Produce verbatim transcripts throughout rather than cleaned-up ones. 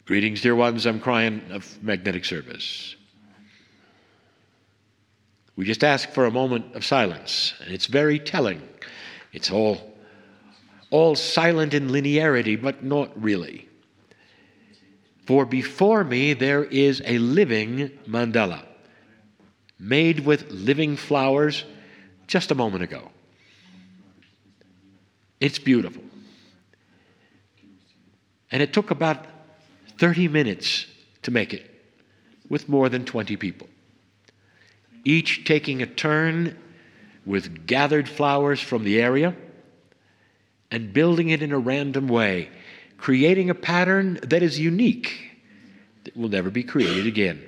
Greetings, dear ones. I'm Cryan of Magnetic Service. We just ask for a moment of silence, and it's very telling. It's all, all silent in linearity, but not really. For before me there is a living mandala, made with living flowers just a moment ago. It's beautiful. And it took about thirty minutes to make it, with more than twenty people, each taking a turn with gathered flowers from the area and building it in a random way, creating a pattern that is unique, that will never be created again.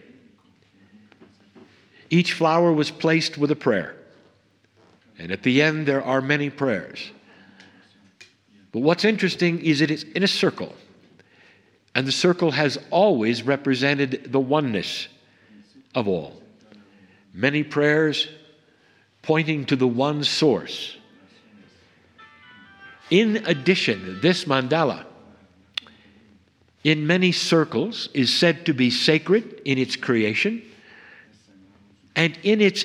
Each flower was placed with a prayer, and at the end there are many prayers. But what's interesting is it is in a circle. And the circle has always represented the oneness of all. Many prayers pointing to the one source. In addition, this mandala, in many circles, is said to be sacred in its creation and in its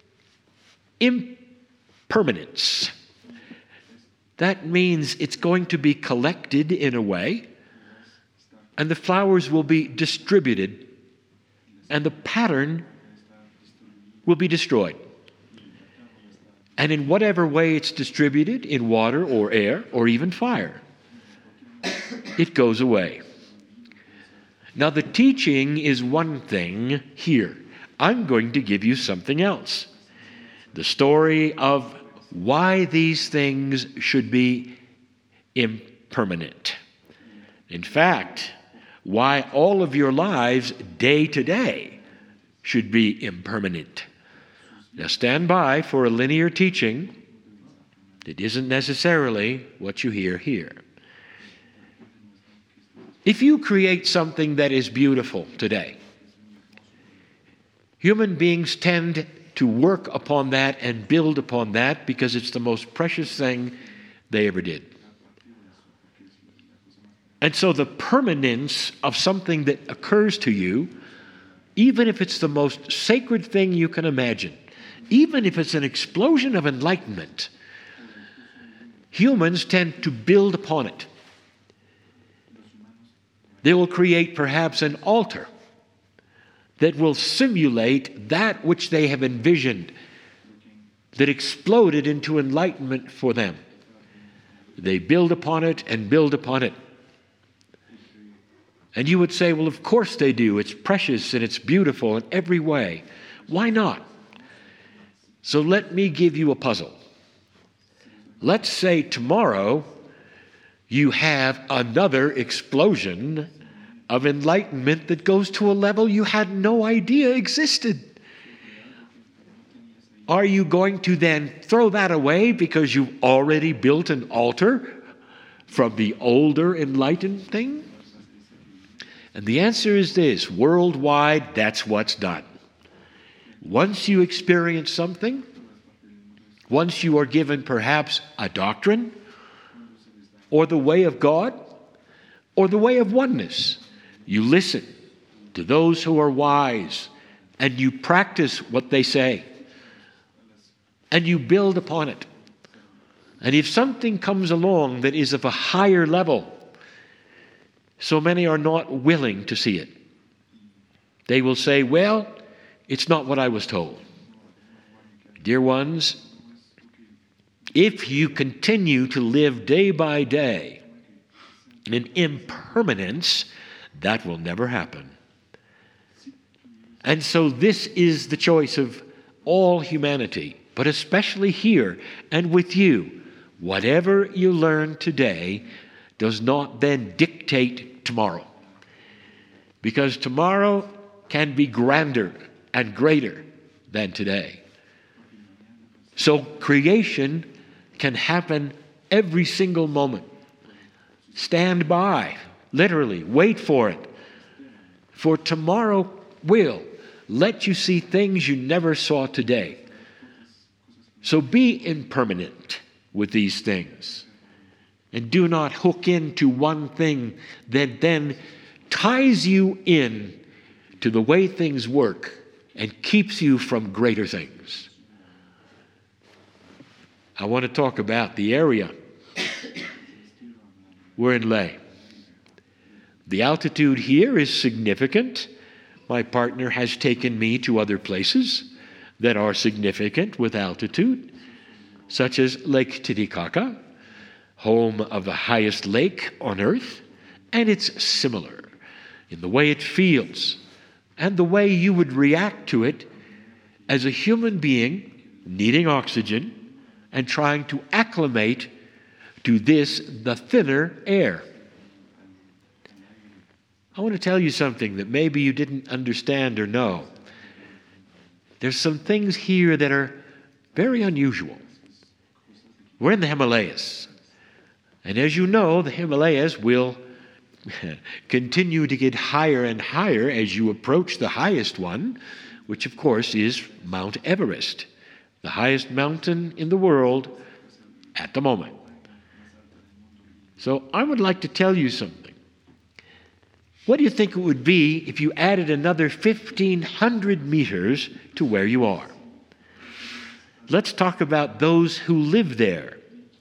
impermanence. That means it's going to be collected in a way, and the flowers will be distributed, and the pattern will be destroyed. And in whatever way it's distributed, in water or air or even fire, it goes away. Now the teaching is one thing here. I'm going to give you something else. The story of why these things should be impermanent. In fact, why all of your lives, day to day, should be impermanent. Now stand by for a linear teaching that isn't necessarily what you hear here. If you create something that is beautiful today, human beings tend to work upon that and build upon that because it's the most precious thing they ever did. And so the permanence of something that occurs to you, even if it's the most sacred thing you can imagine, even if it's an explosion of enlightenment, humans tend to build upon it. They will create perhaps an altar that will simulate that which they have envisioned, that exploded into enlightenment for them. They build upon it and build upon it. And you would say, well, of course they do. It's precious and it's beautiful in every way. Why not? So let me give you a puzzle. Let's say tomorrow you have another explosion of enlightenment that goes to a level you had no idea existed. Are you going to then throw that away because you've already built an altar from the older enlightened thing? And the answer is this: worldwide, that's what's done. Once you experience something, once you are given perhaps a doctrine, or the way of God, or the way of oneness, you listen to those who are wise, and you practice what they say, and you build upon it. And if something comes along that is of a higher level, so many are not willing to see it. They will say, well, it's not what I was told. Dear ones, if you continue to live day by day in impermanence, that will never happen. And so this is the choice of all humanity, but especially here and with you. Whatever you learn today does not then dictate tomorrow. Because tomorrow can be grander and greater than today. So creation can happen every single moment. Stand by, literally, wait for it. For tomorrow will let you see things you never saw today. So be impermanent with these things. And do not hook into one thing that then ties you in to the way things work and keeps you from greater things. I want to talk about the area we're in Leh. The altitude here is significant. My partner has taken me to other places that are significant with altitude, such as Lake Titicaca, home of the highest lake on earth, and it's similar in the way it feels and the way you would react to it as a human being needing oxygen and trying to acclimate to this, the thinner air. I want to tell you something that maybe you didn't understand or know. There's some things here that are very unusual. We're in the Himalayas. And as you know, the Himalayas will continue to get higher and higher as you approach the highest one, which of course is Mount Everest, the highest mountain in the world at the moment. So I would like to tell you something. What do you think it would be if you added another fifteen hundred meters to where you are? Let's talk about those who live there,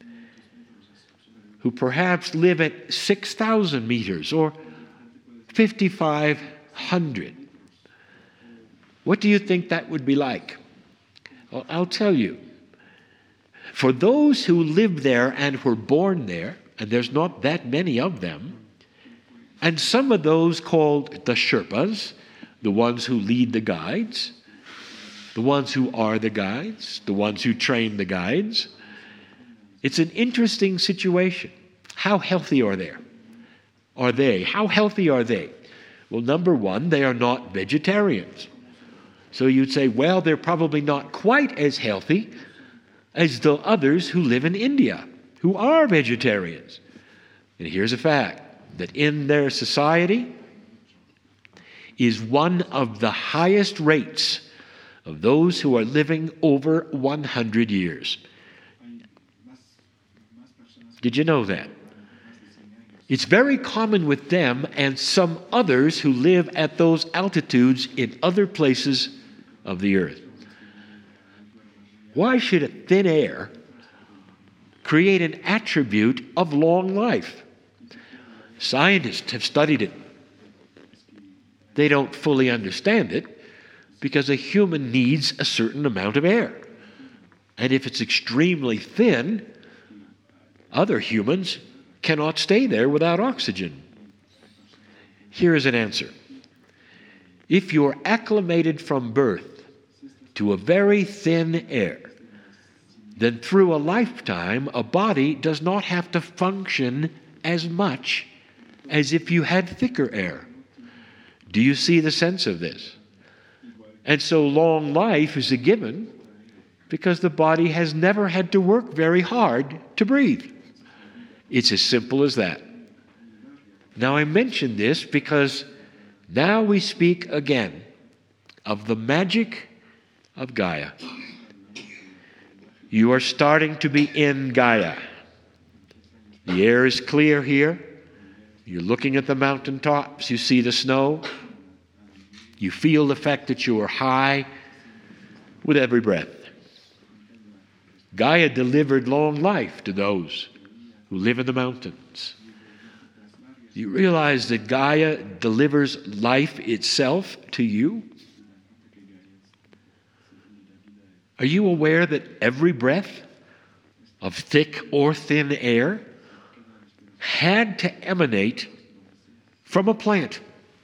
who perhaps live at six thousand meters or fifty-five hundred. What do you think that would be like? Well, I'll tell you. For those who live there and were born there, and there's not that many of them, and some of those called the Sherpas, the ones who lead the guides, the ones who are the guides, the ones who train the guides, it's an interesting situation. How healthy are they? Are they? How healthy are they? Well, number one, they are not vegetarians. So you'd say, well, they're probably not quite as healthy as the others who live in India, who are vegetarians. And here's a fact, that in their society is one of the highest rates of those who are living over one hundred years. Did you know that? It's very common with them and some others who live at those altitudes in other places of the earth. Why should a thin air create an attribute of long life? Scientists have studied it. They don't fully understand it because a human needs a certain amount of air. And if it's extremely thin, other humans cannot stay there without oxygen. Here is an answer. If you're acclimated from birth to a very thin air, then through a lifetime, a body does not have to function as much as if you had thicker air. Do you see the sense of this? And so long life is a given because the body has never had to work very hard to breathe. It's as simple as that. Now I mention this because now we speak again of the magic of Gaia. You are starting to be in Gaia. The air is clear here. You're looking at the mountaintops. You see the snow. You feel the fact that you are high with every breath. Gaia delivered long life to those who live in the mountains. You realize that Gaia delivers life itself to you? Are you aware that every breath of thick or thin air had to emanate from a plant?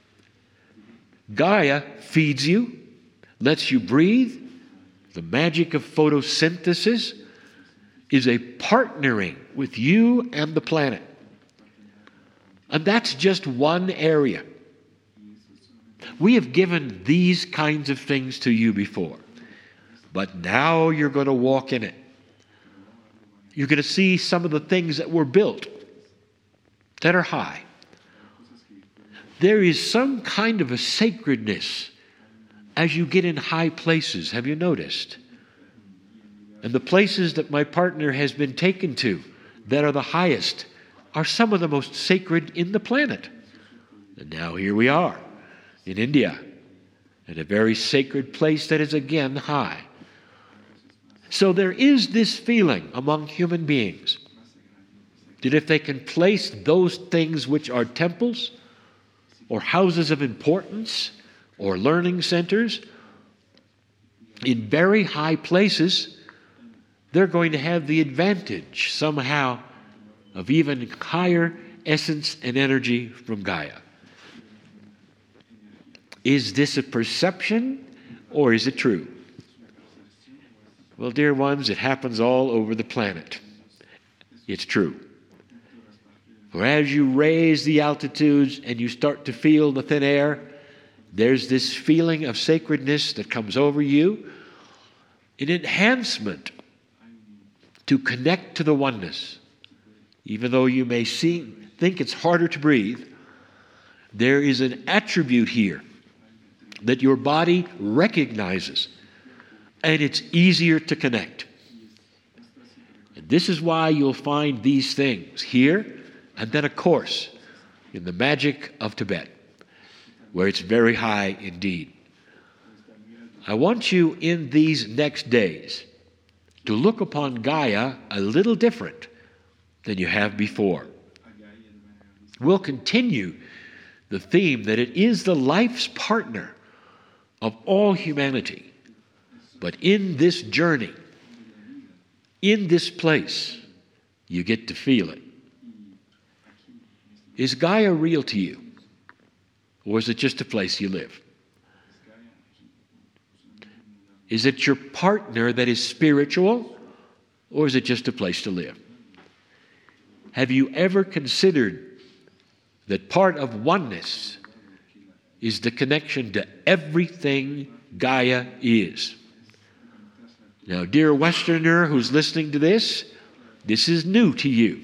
Gaia feeds you, lets you breathe. The magic of photosynthesis is a partnering with you and the planet. And that's just one area. We have given these kinds of things to you before, but now you're going to walk in it. You're going to see some of the things that were built that are high. There is some kind of a sacredness as you get in high places. Have you noticed? And the places that my partner has been taken to that are the highest are some of the most sacred in the planet. And now here we are in India, in a very sacred place that is again high. So there is this feeling among human beings that if they can place those things which are temples or houses of importance or learning centers in very high places, they're going to have the advantage somehow of even higher essence and energy from Gaia. Is this a perception or is it true? Well, dear ones, it happens all over the planet. It's true. For as you raise the altitudes and you start to feel the thin air, there's this feeling of sacredness that comes over you, an enhancement to connect to the oneness. Even though you may see, think it's harder to breathe, there is an attribute here that your body recognizes, and it's easier to connect. And this is why you'll find these things here, and then, of course, in the magic of Tibet, where it's very high indeed. I want you in these next days to look upon Gaia a little different than you have before. We'll continue the theme that it is the life's partner of all humanity. But in this journey, in this place, you get to feel it. Is Gaia real to you? Or is it just a place you live? Is it your partner that is spiritual? Or is it just a place to live? Have you ever considered that part of oneness is the connection to everything Gaia is? Now, dear Westerner who's listening to this, this is new to you.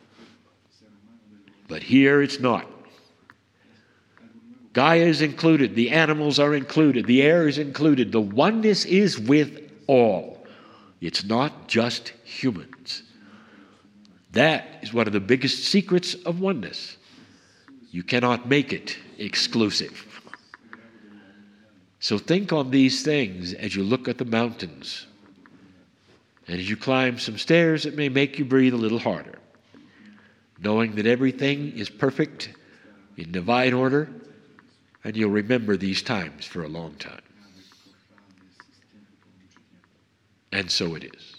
But here it's not. Gaia is included, the animals are included, the air is included. The oneness is with all. It's not just humans. That is one of the biggest secrets of oneness. You cannot make it exclusive. So think on these things as you look at the mountains. And as you climb some stairs, it may make you breathe a little harder, knowing that everything is perfect in divine order, and you'll remember these times for a long time. And so it is.